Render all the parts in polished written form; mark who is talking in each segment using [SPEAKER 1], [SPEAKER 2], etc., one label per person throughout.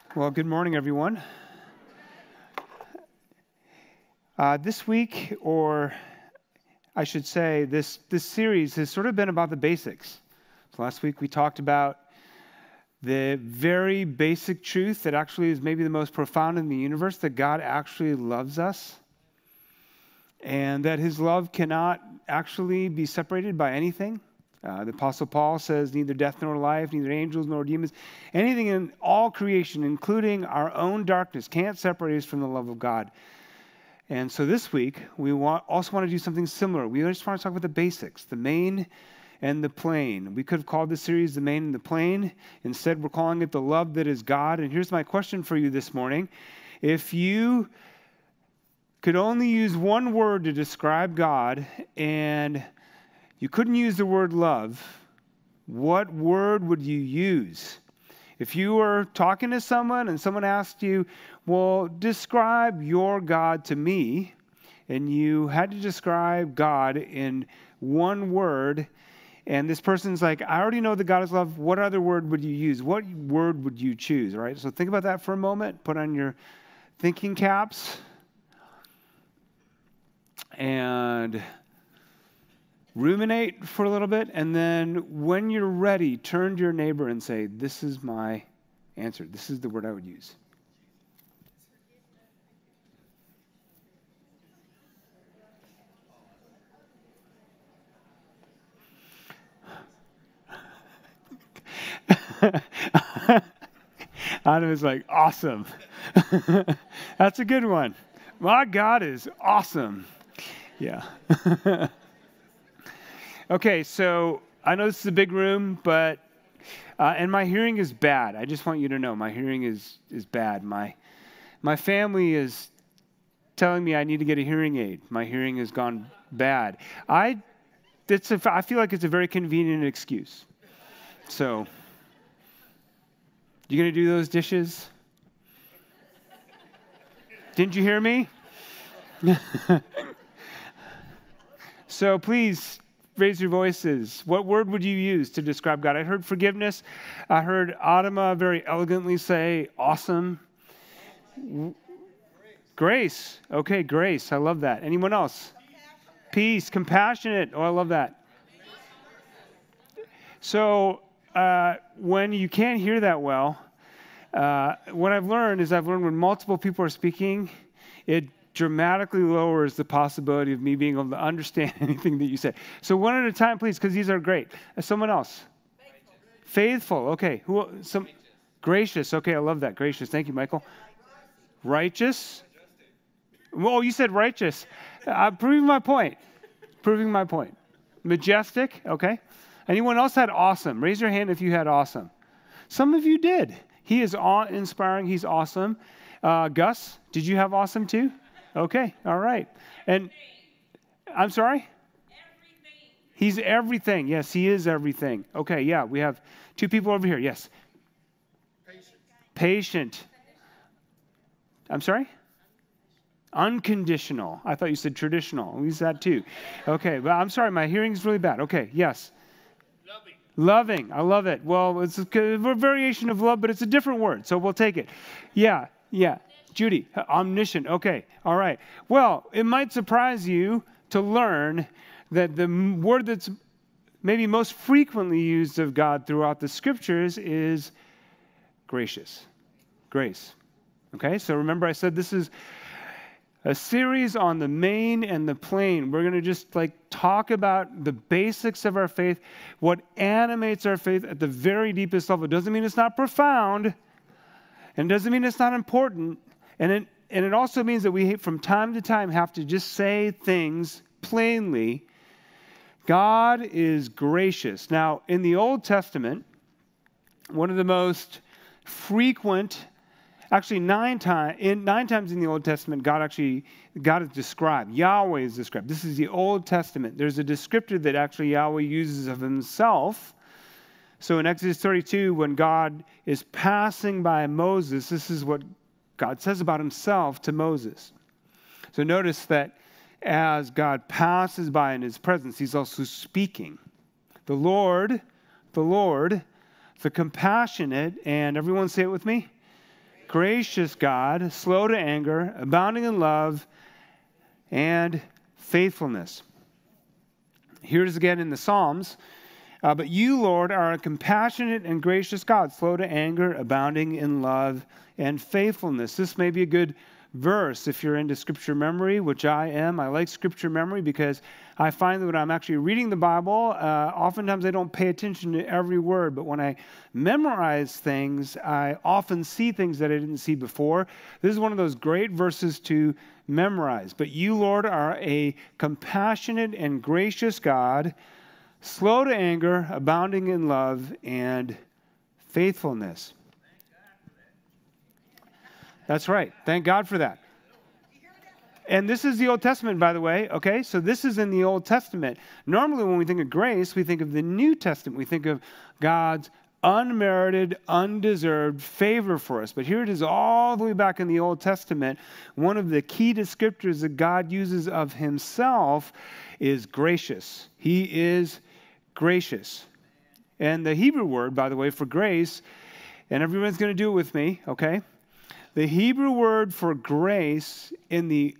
[SPEAKER 1] Well, good morning, everyone. This week, or I should say, this series has sort of been about the basics. So last week we talked about the very basic truth that actually is maybe the most profound in the universe, that God actually loves us, and that his love cannot actually be separated by anything. The Apostle Paul says, neither death nor life, neither angels nor demons, anything in all creation, including our own darkness, can't separate us from the love of God. And so this week, we also want to do something similar. We just want to talk about the basics, the main and the plain. We could have called this series The Main and the Plain. Instead, we're calling it The Love That Is God. And here's my question for you this morning. If you could only use one word to describe God, and you couldn't use the word love, what word would you use? If you were talking to someone and someone asked you, well, describe your God to me, and you had to describe God in one word, and this person's like, I already know that God is love, what other word would you use? What word would you choose, right? So think about that for a moment. Put on your thinking caps and ruminate for a little bit, and then when you're ready, turn to your neighbor and say, this is my answer. This is the word I would use. Adam is like, awesome. That's a good one. My God is awesome. Yeah. Okay, so I know this is a big room, but and my hearing is bad. I just want you to know my hearing is bad. My family is telling me I need to get a hearing aid. My hearing has gone bad. I feel like it's a very convenient excuse. So, you gonna do those dishes? Didn't you hear me? So please raise your voices. What word would you use to describe God? I heard forgiveness. I heard Adama very elegantly say awesome. Grace. Okay, grace. I love that. Anyone else? Peace. Compassionate. Oh, I love that. So when you can't hear that well, what I've learned is when multiple people are speaking, it dramatically lowers the possibility of me being able to understand anything that you say. So one at a time, please, because these are great. Someone else. Faithful. Okay. Gracious. Okay, I love that. Gracious. Thank you, Michael. Righteous. Oh, you said righteous. Proving my point. Proving my point. Majestic. Okay. Anyone else had awesome? Raise your hand if you had awesome. Some of you did. He is awe-inspiring. He's awesome. Gus, did you have awesome too? Okay, all right. And I'm sorry? Everything. He's everything. Yes, he is everything. Okay, yeah, we have two people over here. Yes. Patient. I'm sorry? Unconditional. I thought you said traditional. I'll use that too. Okay, but I'm sorry, my hearing's really bad. Okay, yes. Loving. I love it. Well, it's a variation of love, but it's a different word, so we'll take it. Yeah. Judy, omniscient. Okay, all right. Well, it might surprise you to learn that the word that's maybe most frequently used of God throughout the scriptures is gracious. Grace. Okay, so remember I said this is a series on the main and the plain. We're going to just talk about the basics of our faith, what animates our faith at the very deepest level. It doesn't mean it's not profound, and it doesn't mean it's not important. And it also means that we, from time to time, have to just say things plainly. God is gracious. Now, in the Old Testament, one of the most frequent, actually nine times in the Old Testament, God is described. Yahweh is described. This is the Old Testament. There's a descriptor that actually Yahweh uses of himself. So in Exodus 32, when God is passing by Moses, this is what God says about himself to Moses. So notice that as God passes by in his presence, he's also speaking. The Lord, the compassionate, and everyone say it with me, gracious God, slow to anger, abounding in love and faithfulness. Here it is again in the Psalms. But you, Lord, are a compassionate and gracious God, slow to anger, abounding in love and faithfulness. This may be a good verse if you're into scripture memory, which I am. I like scripture memory because I find that when I'm actually reading the Bible, oftentimes I don't pay attention to every word, but when I memorize things, I often see things that I didn't see before. This is one of those great verses to memorize. But you, Lord, are a compassionate and gracious God, slow to anger, abounding in love and faithfulness. That's right. Thank God for that. And this is the Old Testament, by the way. Okay, so this is in the Old Testament. Normally, when we think of grace, we think of the New Testament. We think of God's unmerited, undeserved favor for us. But here it is all the way back in the Old Testament. One of the key descriptors that God uses of himself is gracious. He is gracious. And the Hebrew word, by the way, for grace, and everyone's going to do it with me, okay? The Hebrew word for grace in the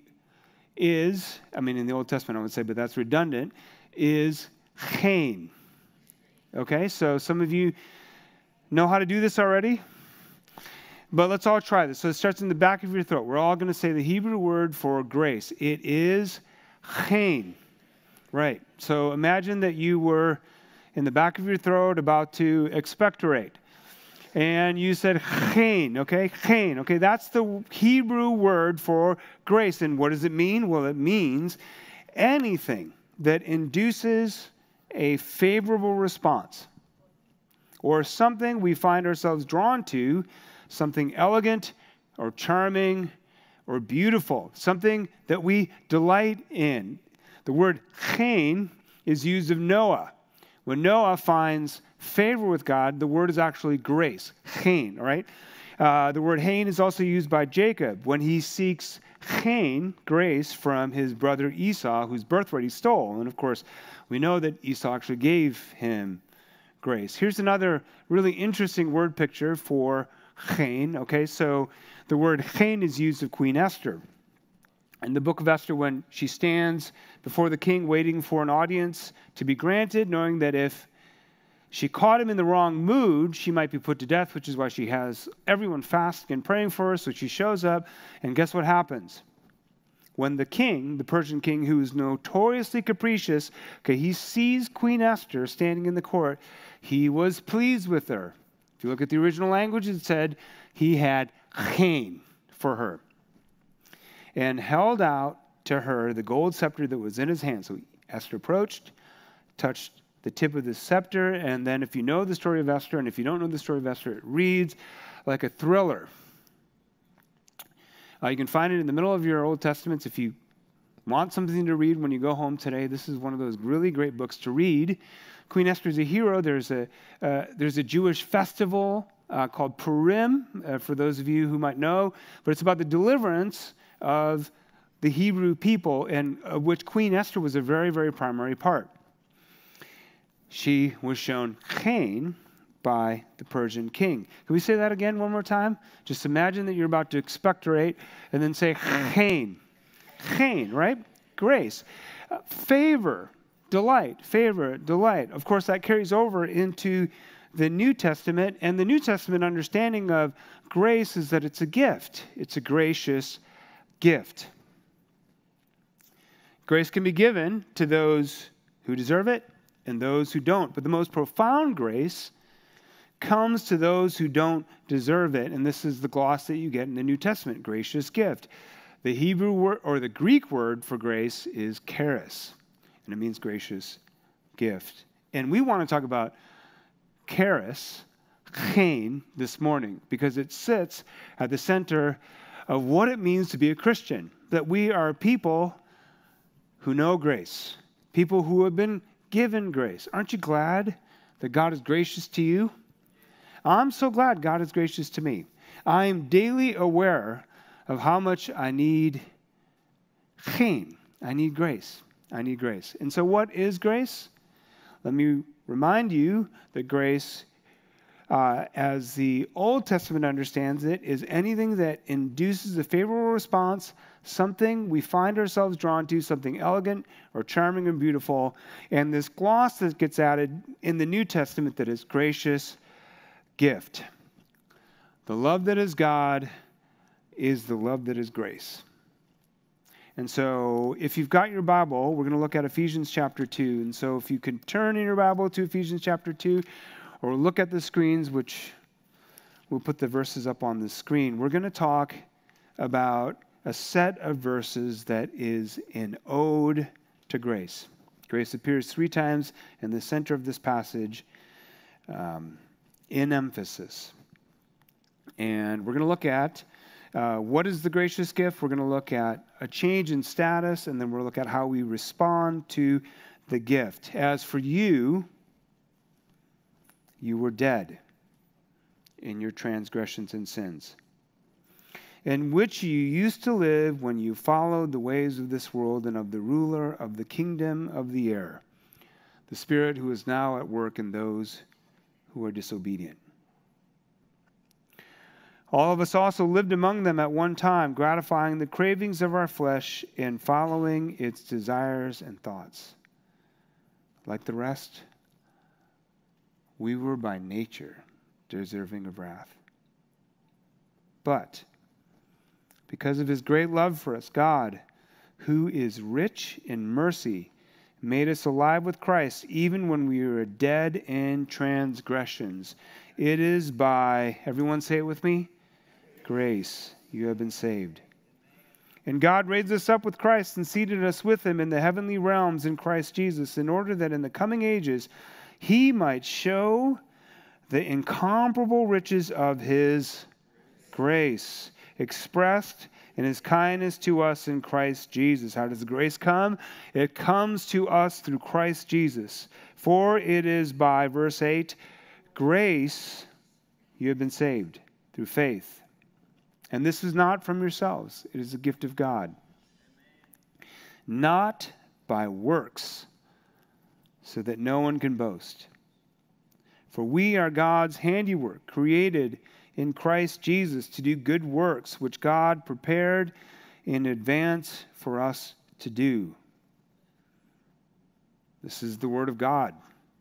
[SPEAKER 1] Old Testament I would say, but that's redundant, is chen. Okay, so some of you know how to do this already, but let's all try this. So it starts in the back of your throat. We're all going to say the Hebrew word for grace. It is chen. Right, so imagine that you were in the back of your throat about to expectorate. And you said chen, okay? Chen, okay? That's the Hebrew word for grace. And what does it mean? Well, it means anything that induces a favorable response or something we find ourselves drawn to, something elegant or charming or beautiful, something that we delight in. The word chen is used of Noah. When Noah finds favor with God, the word is actually grace, chen, all right? The word chen is also used by Jacob when he seeks chen, grace, from his brother Esau, whose birthright he stole. And of course, we know that Esau actually gave him grace. Here's another really interesting word picture for chen, okay? So the word chen is used of Queen Esther. In the book of Esther, when she stands before the king waiting for an audience to be granted, knowing that if she caught him in the wrong mood, she might be put to death, which is why she has everyone fasting and praying for her. So she shows up, and guess what happens? When the king, the Persian king, who is notoriously capricious, okay, he sees Queen Esther standing in the court, he was pleased with her. If you look at the original language, it said he had chen for her and held out to her the gold scepter that was in his hand. So Esther approached, touched the tip of the scepter, and then if you know the story of Esther, and if you don't know the story of Esther, it reads like a thriller. You can find it in the middle of your Old Testaments. If you want something to read when you go home today, this is one of those really great books to read. Queen Esther is a hero. There's a Jewish festival called Purim, for those of you who might know, but it's about the deliverance of the Hebrew people, and of which Queen Esther was a very, very primary part. She was shown chen by the Persian king. Can we say that again one more time? Just imagine that you're about to expectorate and then say chen. Chen, right? Grace. Favor, delight. Of course, that carries over into the New Testament, and the New Testament understanding of grace is that it's a gift. It's a gracious gift. Grace can be given to those who deserve it and those who don't. But the most profound grace comes to those who don't deserve it. And this is the gloss that you get in the New Testament, gracious gift. The Hebrew word, or the Greek word for grace, is charis, and it means gracious gift. And we want to talk about charis, chen, this morning, because it sits at the center of what it means to be a Christian, that we are people who know grace, people who have been given grace. Aren't you glad that God is gracious to you? I'm so glad God is gracious to me. I am daily aware of how much I need chen. I need grace. I need grace. And so what is grace? Let me remind you that grace as the Old Testament understands it, is anything that induces a favorable response, something we find ourselves drawn to, something elegant or charming and beautiful. And this gloss that gets added in the New Testament that is gracious gift. The love that is God is the love that is grace. And so if you've got your Bible, we're going to look at Ephesians chapter 2. And so if you can turn in your Bible to Ephesians chapter 2, or look at the screens, which we'll put the verses up on the screen, we're going to talk about a set of verses that is an ode to grace. Grace appears 3 times in the center of this passage in emphasis. And we're going to look at what is the gracious gift. We're going to look at a change in status, and then we'll look at how we respond to the gift. As for you, you were dead in your transgressions and sins, in which you used to live when you followed the ways of this world and of the ruler of the kingdom of the air, the spirit who is now at work in those who are disobedient. All of us also lived among them at one time, gratifying the cravings of our flesh and following its desires and thoughts. Like the rest, we were by nature deserving of wrath. But because of his great love for us, God, who is rich in mercy, made us alive with Christ, even when we were dead in transgressions. It is by, everyone say it with me, grace you have been saved. And God raised us up with Christ and seated us with him in the heavenly realms in Christ Jesus, in order that in the coming ages he might show the incomparable riches of his grace, expressed in his kindness to us in Christ Jesus. How does the grace come? It comes to us through Christ Jesus. For it is by, verse 8, grace you have been saved through faith. And this is not from yourselves. It is a gift of God. Not by works, so that no one can boast. For we are God's handiwork, created in Christ Jesus to do good works, which God prepared in advance for us to do. This is the word of God.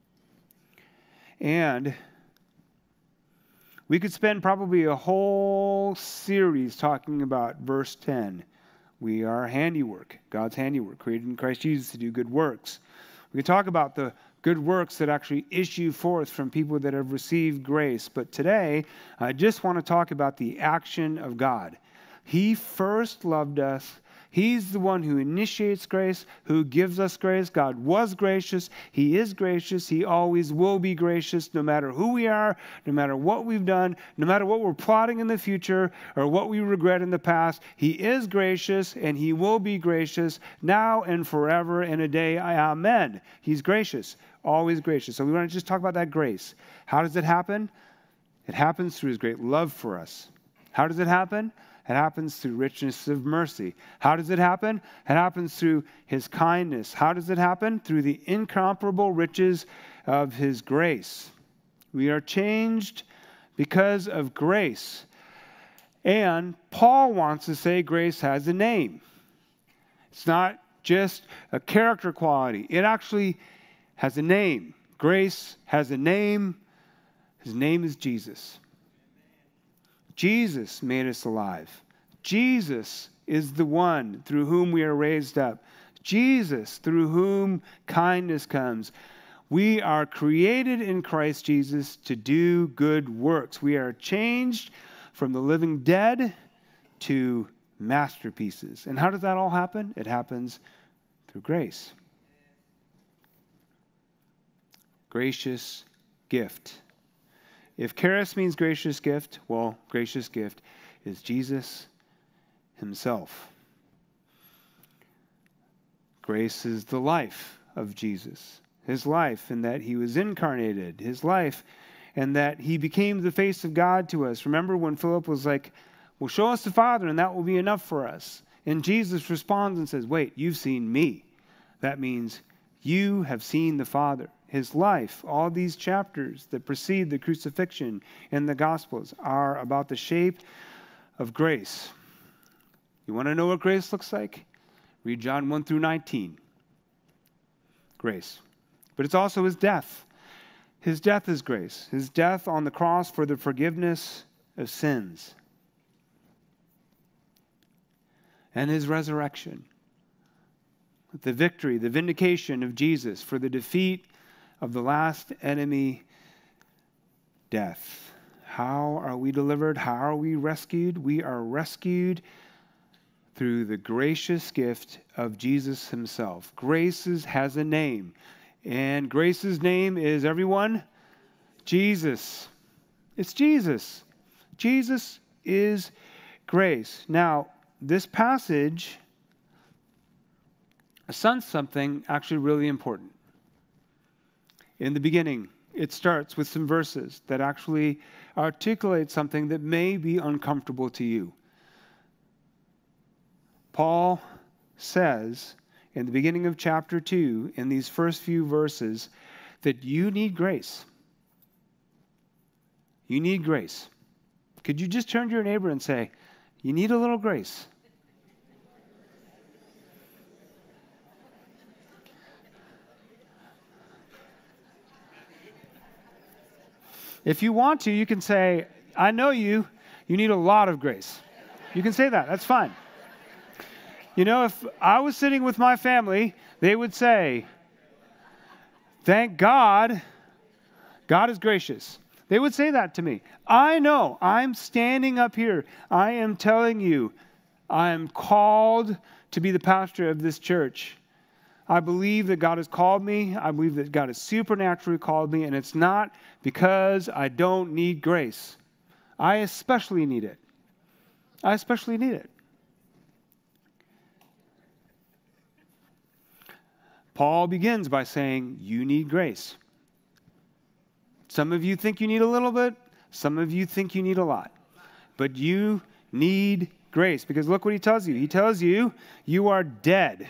[SPEAKER 1] And we could spend probably a whole series talking about verse 10. We are handiwork, God's handiwork, created in Christ Jesus to do good works. We could talk about the good works that actually issue forth from people that have received grace. But today, I just want to talk about the action of God. He first loved us. He's the one who initiates grace, who gives us grace. God was gracious. He is gracious. He always will be gracious, no matter who we are, no matter what we've done, no matter what we're plotting in the future or what we regret in the past. He is gracious, and he will be gracious now and forever and a day. Amen. He's gracious, always gracious. So we want to just talk about that grace. How does it happen? It happens through his great love for us. How does it happen? It happens through richness of mercy. How does it happen? It happens through his kindness. How does it happen? Through the incomparable riches of his grace. We are changed because of grace. And Paul wants to say grace has a name. It's not just a character quality. It actually has a name. Grace has a name. His name is Jesus. Jesus made us alive. Jesus is the one through whom we are raised up. Jesus, through whom kindness comes. We are created in Christ Jesus to do good works. We are changed from the living dead to masterpieces. And how does that all happen? It happens through grace. Gracious gift. If charis means gracious gift, well, gracious gift is Jesus himself. Grace is the life of Jesus. His life in that he was incarnated. His life in that he became the face of God to us. Remember when Philip was like, well, show us the Father and that will be enough for us. And Jesus responds and says, wait, you've seen me. That means you have seen the Father. his life, all these chapters that precede the crucifixion in the Gospels are about the shape of grace. You want to know what grace looks like? Read John 1 through 19. Grace. But it's also his death. His death is grace. His death on the cross for the forgiveness of sins. And his resurrection. The victory, the vindication of Jesus for the defeat of the last enemy, death. How are we delivered? How are we rescued? We are rescued through the gracious gift of Jesus himself. Grace has a name. And Grace's name is, everyone, Jesus. It's Jesus. Jesus is grace. Now, this passage sends something actually really important. In the beginning, it starts with some verses that actually articulate something that may be uncomfortable to you. Paul says in the beginning of chapter 2, in these first few verses, that you need grace. You need grace. Could you just turn to your neighbor and say, you need a little grace? If you want to, you can say, I know you need a lot of grace. You can say that. That's fine. You know, if I was sitting with my family, they would say, thank God, God is gracious. They would say that to me. I know, I'm standing up here. I am telling you, I am called to be the pastor of this church. I believe that God has called me. I believe that God has supernaturally called me, and it's not because I don't need grace. I especially need it. I especially need it. Paul begins by saying, you need grace. Some of you think you need a little bit. Some of you think you need a lot. But you need grace, because look what he tells you. He tells you, you are dead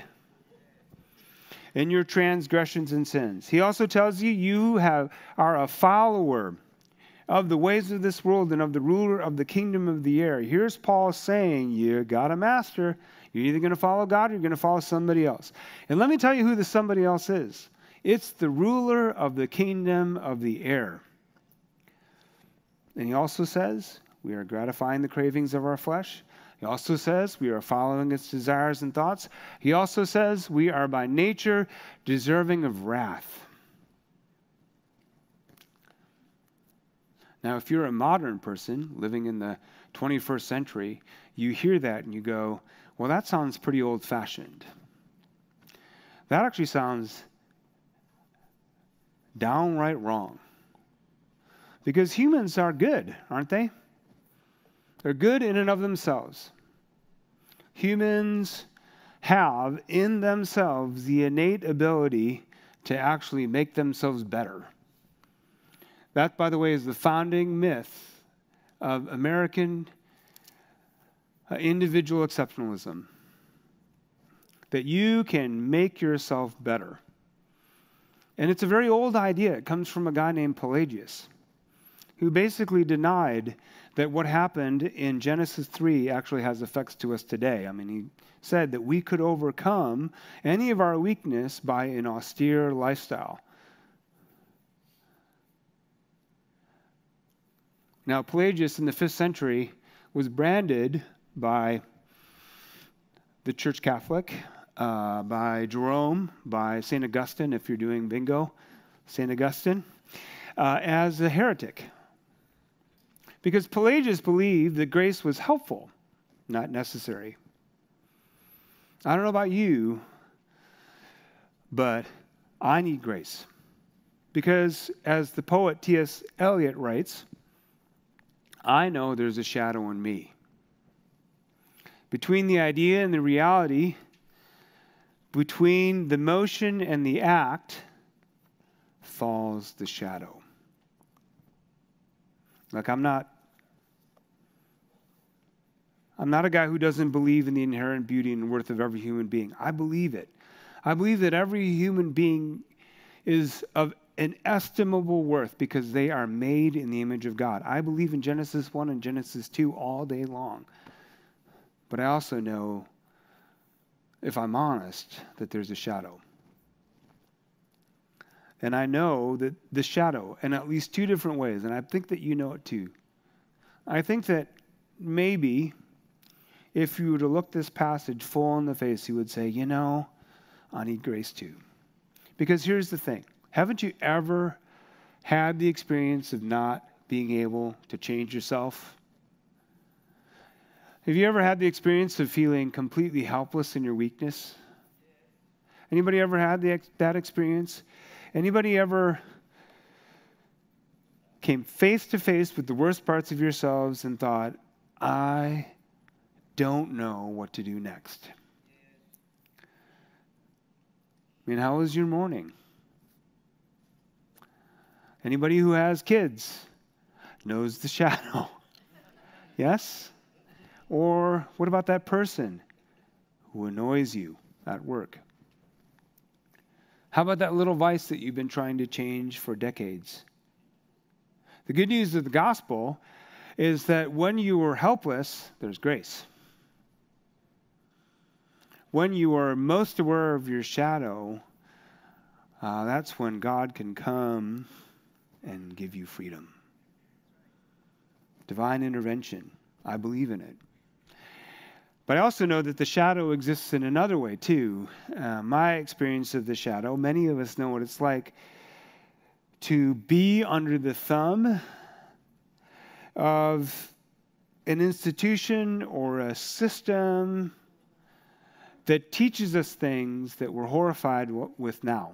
[SPEAKER 1] in your transgressions and sins. He also tells you, you are a follower of the ways of this world and of the ruler of the kingdom of the air. Here's Paul saying, you got a master. You're either going to follow God or you're going to follow somebody else. And let me tell you who the somebody else is. It's the ruler of the kingdom of the air. And he also says, we are gratifying the cravings of our flesh. He also says we are following its desires and thoughts. He also says we are by nature deserving of wrath. Now, if you're a modern person living in the 21st century, you hear that and you go, well, that sounds pretty old-fashioned. That actually sounds downright wrong. Because humans are good, aren't they? They're good in and of themselves. Humans have in themselves the innate ability to actually make themselves better. That, by the way, is the founding myth of American individual exceptionalism. That you can make yourself better. And it's a very old idea. It comes from a guy named Pelagius, who basically denied that what happened in Genesis 3 actually has effects to us today. I mean, he said that we could overcome any of our weakness by an austere lifestyle. Now, Pelagius in the 5th century was branded by the Church Catholic, by Jerome, by St. Augustine, if you're doing bingo, St. Augustine, as a heretic. Because Pelagius believed that grace was helpful, not necessary. I don't know about you, but I need grace. Because as the poet T.S. Eliot writes, I know there's a shadow in me. Between the idea and the reality, between the motion and the act, falls the shadow. Like, I'm not a guy who doesn't believe in the inherent beauty and worth of every human being. I believe it. I believe that every human being is of inestimable worth because they are made in the image of God. I believe in Genesis 1 and Genesis 2 all day long. But I also know, if I'm honest, that there's a shadow. And I know that the shadow, in at least two different ways, and I think that you know it too. I think that maybe if you were to look this passage full in the face, you would say, you know, I need grace too. Because here's the thing. Haven't you ever had the experience of not being able to change yourself? Have you ever had the experience of feeling completely helpless in your weakness? Anybody ever had that experience? Anybody ever came face to face with the worst parts of yourselves and thought, I don't know what to do next? I mean, how was your morning? Anybody who has kids knows the shadow. Yes? Or what about that person who annoys you at work? How about that little vice that you've been trying to change for decades? The good news of the gospel is that when you are helpless, there's grace. When you are most aware of your shadow, that's when God can come and give you freedom. Divine intervention. I believe in it. But I also know that the shadow exists in another way too. My experience of the shadow, many of us know what it's like to be under the thumb of an institution or a system that teaches us things that we're horrified with now.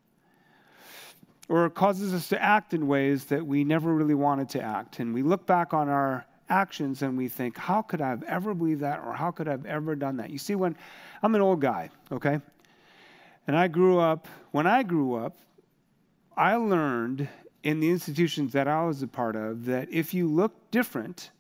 [SPEAKER 1] Or causes us to act in ways that we never really wanted to act. And we look back on our actions and we think, how could I have ever believed that? Or how could I have ever done that? You see, when I'm an old guy, okay? And when I grew up, I learned in the institutions that I was a part of that if you looked different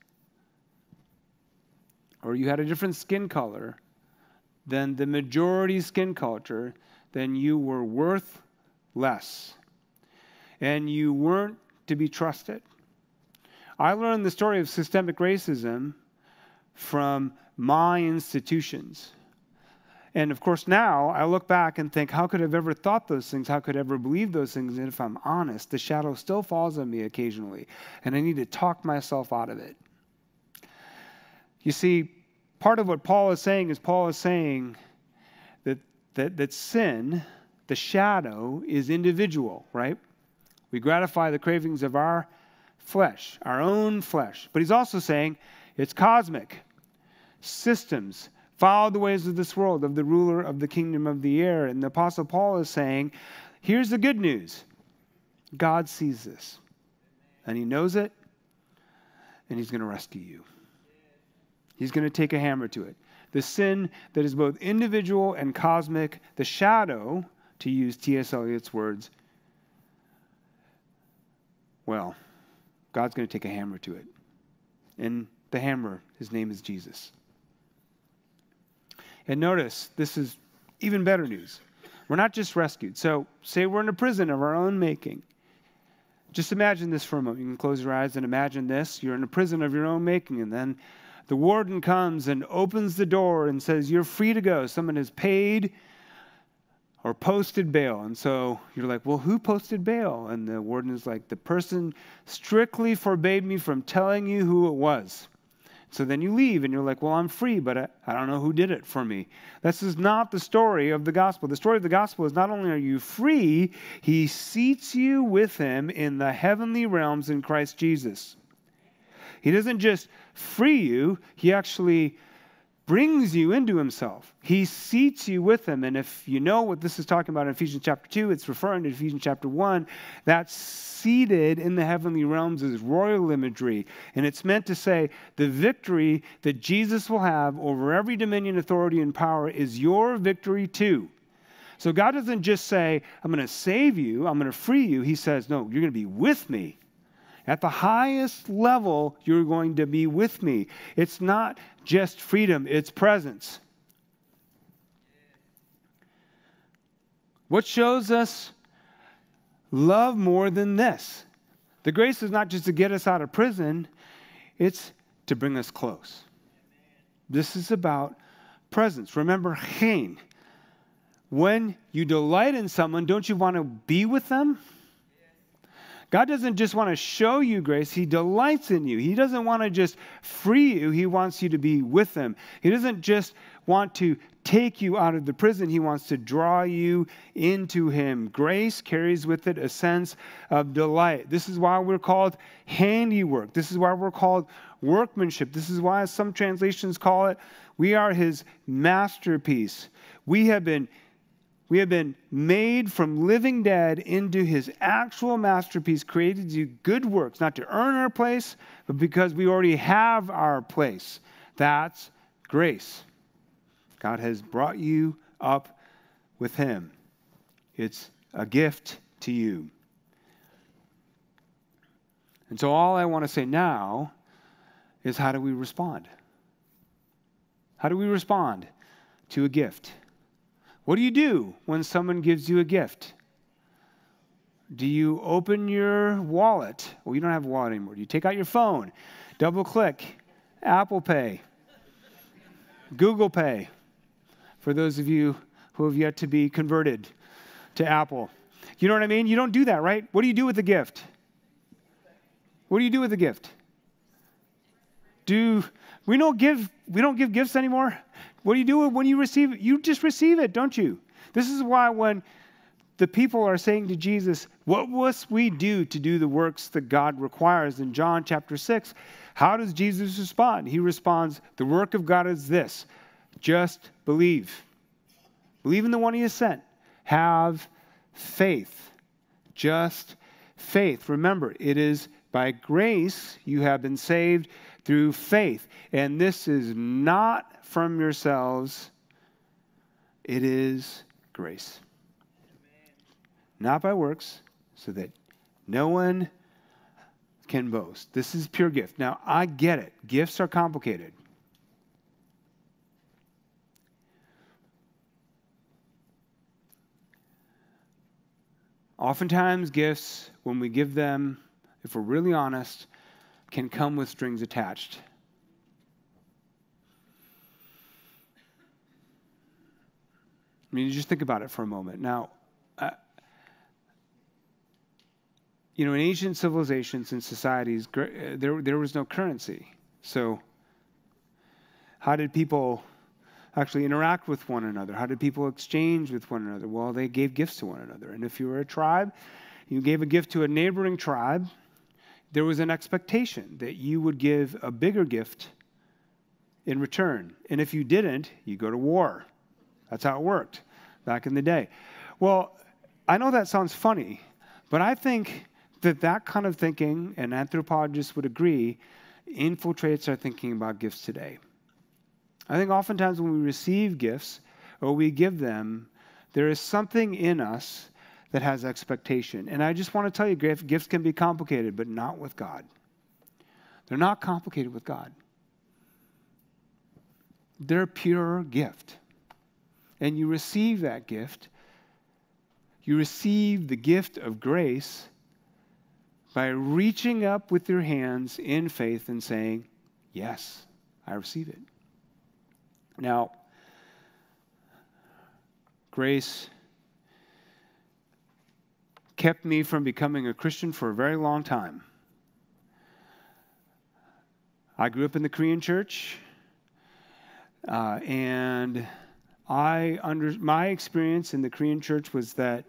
[SPEAKER 1] or you had a different skin color than the majority skin culture, then you were worth less. And you weren't to be trusted. I learned the story of systemic racism from my institutions. And of course now I look back and think, how could I have ever thought those things? How could I ever believe those things? And if I'm honest, the shadow still falls on me occasionally. And I need to talk myself out of it. You see, part of what Paul is saying that sin, the shadow, is individual, right? We gratify the cravings of our flesh, our own flesh. But he's also saying it's cosmic. Systems follow the ways of this world, of the ruler of the kingdom of the air. And the Apostle Paul is saying, here's the good news. God sees this. And he knows it. And he's going to rescue you. He's going to take a hammer to it. The sin that is both individual and cosmic, the shadow, to use T.S. Eliot's words, well, God's going to take a hammer to it. And the hammer, his name is Jesus. And notice, this is even better news. We're not just rescued. So, say we're in a prison of our own making. Just imagine this for a moment. You can close your eyes and imagine this. You're in a prison of your own making, and then the warden comes and opens the door and says, you're free to go. Someone has paid or posted bail. And so you're like, well, who posted bail? And the warden is like, the person strictly forbade me from telling you who it was. So then you leave and you're like, well, I'm free, but I don't know who did it for me. This is not the story of the gospel. The story of the gospel is not only are you free, he seats you with him in the heavenly realms in Christ Jesus. He doesn't just free you, he actually brings you into himself. He seats you with him. And if you know what this is talking about in Ephesians chapter 2, it's referring to Ephesians chapter 1. That's seated in the heavenly realms is royal imagery. And it's meant to say the victory that Jesus will have over every dominion, authority, and power is your victory too. So God doesn't just say, I'm going to save you, I'm going to free you. He says, no, you're going to be with me. At the highest level, you're going to be with me. It's not just freedom, it's presence. What shows us love more than this. The grace is not just to get us out of prison, it's to bring us close. This is about presence. Remember, chen. When you delight in someone, don't you want to be with them? God doesn't just want to show you grace. He delights in you. He doesn't want to just free you. He wants you to be with him. He doesn't just want to take you out of the prison. He wants to draw you into him. Grace carries with it a sense of delight. This is why we're called handiwork. This is why we're called workmanship. This is why some translations call it, we are his masterpiece. We have been made from living dead into his actual masterpiece, created to do good works, not to earn our place, but because we already have our place. That's grace. God has brought you up with him. It's a gift to you. And so all I want to say now is, how do we respond? How do we respond to a gift? What do you do when someone gives you a gift? Do you open your wallet? Well, you don't have a wallet anymore. Do you take out your phone, double click, Apple Pay, Google Pay, for those of you who have yet to be converted to Apple? You know what I mean? You don't do that, right? What do you do with the gift? What do you do with the gift? We don't give gifts anymore? What do you do when you receive it? You just receive it, don't you? This is why when the people are saying to Jesus, what must we do to do the works that God requires? In John chapter 6, how does Jesus respond? He responds, the work of God is this: just believe. Believe in the one he has sent. Have faith. Just faith. Remember, it is by grace you have been saved through faith. And this is not from yourselves. It is grace. Not by works, so that no one can boast. This is pure gift. Now, I get it. Gifts are complicated. Oftentimes, gifts, when we give them, if we're really honest, can come with strings attached. I mean, you just think about it for a moment. Now, in ancient civilizations and societies, there was no currency. So how did people actually interact with one another? How did people exchange with one another? Well, they gave gifts to one another. And if you were a tribe, you gave a gift to a neighboring tribe, there was an expectation that you would give a bigger gift in return. And if you didn't, you go to war. That's how it worked back in the day. Well, I know that sounds funny, but I think that kind of thinking, and anthropologists would agree, infiltrates our thinking about gifts today. I think oftentimes when we receive gifts or we give them, there is something in us that has expectation. And I just want to tell you, gifts can be complicated, but not with God. They're not complicated with God. They're a pure gift. And you receive that gift. You receive the gift of grace by reaching up with your hands in faith and saying, yes, I receive it. Now, grace kept me from becoming a Christian for a very long time. I grew up in the Korean church, and my experience in the Korean church was that,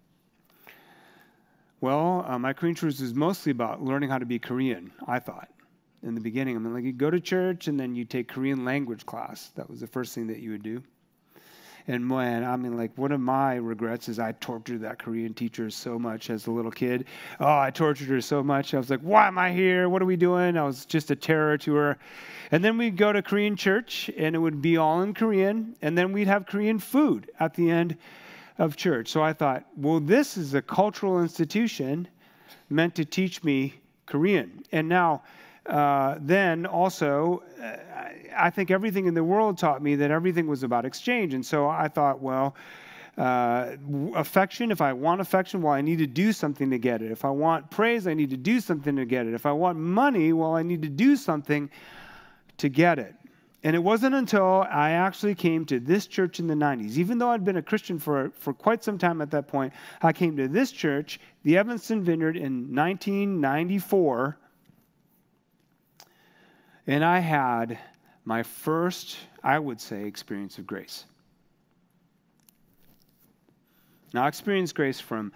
[SPEAKER 1] my Korean church was mostly about learning how to be Korean, I thought, in the beginning. I mean, you go to church, and then you take Korean language class. That was the first thing that you would do. And one of my regrets is I tortured that Korean teacher so much as a little kid. Oh, I tortured her so much. I was like, why am I here? What are we doing? I was just a terror to her. And then we'd go to Korean church, and it would be all in Korean. And then we'd have Korean food at the end of church. So I thought, well, this is a cultural institution meant to teach me Korean. And now, then also, I think everything in the world taught me that everything was about exchange. And so I thought, affection, if I want affection, well, I need to do something to get it. If I want praise, I need to do something to get it. If I want money, well, I need to do something to get it. And it wasn't until I actually came to this church in the 90s, even though I'd been a Christian for quite some time at that point, I came to this church, the Evanston Vineyard, in 1994, and I had my first, I would say, experience of grace. Now, I experienced grace from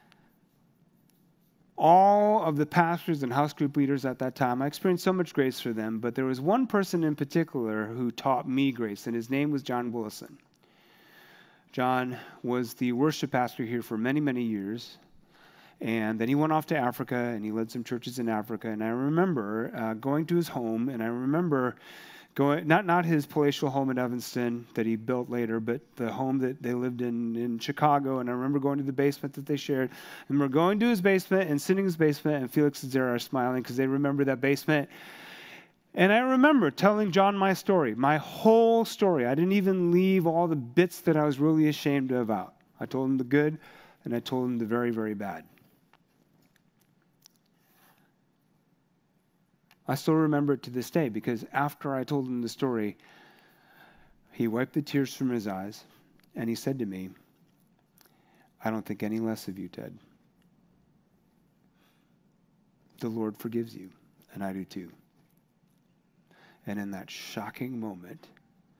[SPEAKER 1] all of the pastors and house group leaders at that time. I experienced so much grace for them, but there was one person in particular who taught me grace, and his name was John Willison. John was the worship pastor here for many, many years, and then he went off to Africa, and he led some churches in Africa, and I remember going to his home, and I remember going, not his palatial home in Evanston that he built later, but the home that they lived in Chicago. And I remember going to the basement that they shared. And we're going to his basement and sitting in his basement, and Felix and Zara are smiling because they remember that basement. And I remember telling John my story, my whole story. I didn't even leave all the bits that I was really ashamed about. I told him the good, and I told him the very, very bad. I still remember it to this day because after I told him the story, he wiped the tears from his eyes and he said to me, "I don't think any less of you, Ted. The Lord forgives you, and I do too." And in that shocking moment,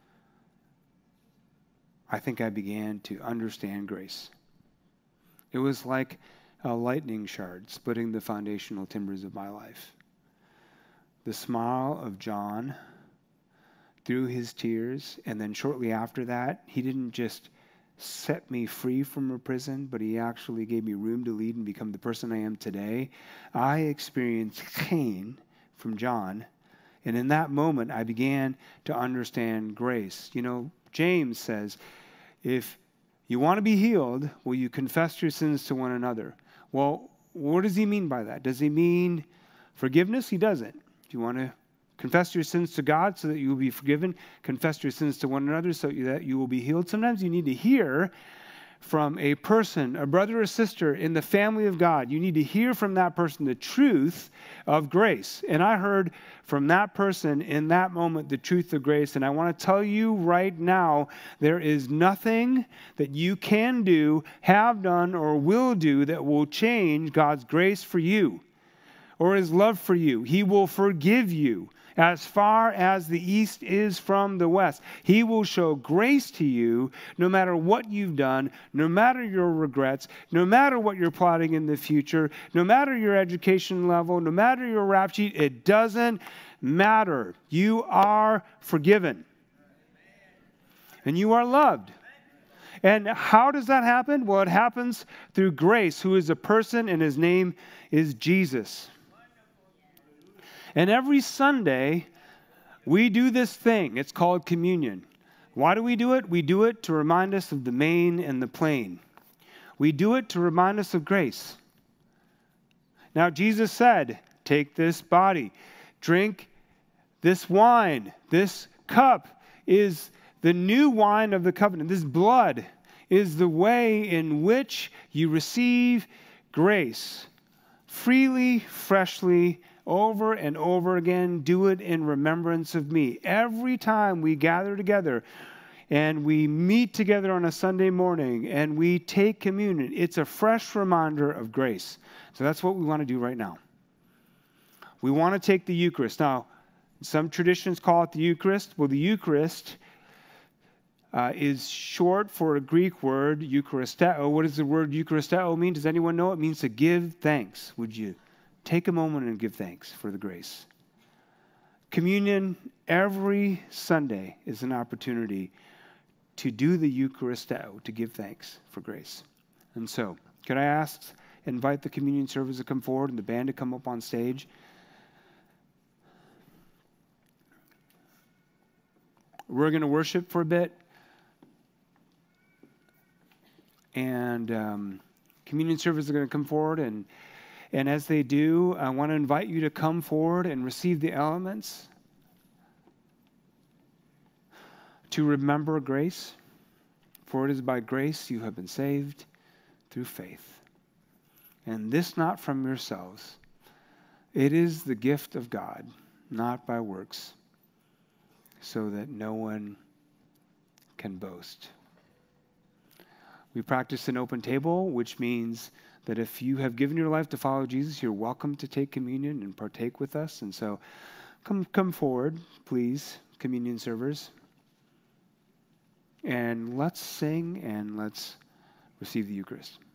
[SPEAKER 1] I think I began to understand grace. It was like a lightning shard splitting the foundational timbers of my life. The smile of John through his tears, and then shortly after that, he didn't just set me free from a prison, but he actually gave me room to lead and become the person I am today. I experienced pain from John, and in that moment, I began to understand grace. You know, James says, if you want to be healed, will you confess your sins to one another? Well, what does he mean by that? Does he mean forgiveness? He doesn't. If you want to confess your sins to God so that you will be forgiven, confess your sins to one another so that you will be healed. Sometimes you need to hear from a person, a brother or sister in the family of God. You need to hear from that person the truth of grace. And I heard from that person in that moment the truth of grace. And I want to tell you right now, there is nothing that you can do, have done, or will do that will change God's grace for you or his love for you. He will forgive you as far as the east is from the west. He will show grace to you no matter what you've done, no matter your regrets, no matter what you're plotting in the future, no matter your education level, no matter your rap sheet. It doesn't matter. You are forgiven. And you are loved. And how does that happen? Well, it happens through grace, who is a person, and his name is Jesus. And every Sunday, we do this thing. It's called communion. Why do we do it? We do it to remind us of the main and the plain. We do it to remind us of grace. Now, Jesus said, "Take this body, drink this wine. This cup is the new wine of the covenant. This blood is the way in which you receive grace freely, freshly, over and over again. Do it in remembrance of me." Every time we gather together and we meet together on a Sunday morning and we take communion, it's a fresh reminder of grace. So that's what we want to do right now. We want to take the Eucharist. Now, some traditions call it the Eucharist. Well, the Eucharist is short for a Greek word, Eucharisteo. What does the word Eucharisteo mean? Does anyone know? It means to give thanks. Would you take a moment and give thanks for the grace? Communion every Sunday is an opportunity to do the Eucharisteo, to give thanks for grace. And so, could I invite the communion servers to come forward and the band to come up on stage? We're going to worship for a bit. And communion servers are going to come forward, and as they do, I want to invite you to come forward and receive the elements to remember grace, For it is by grace you have been saved through faith. And this not from yourselves. It is the gift of God, not by works, so that no one can boast. We practice an open table, which means that if you have given your life to follow Jesus, you're welcome to take communion and partake with us. And so come forward, please, communion servers. And let's sing and let's receive the Eucharist.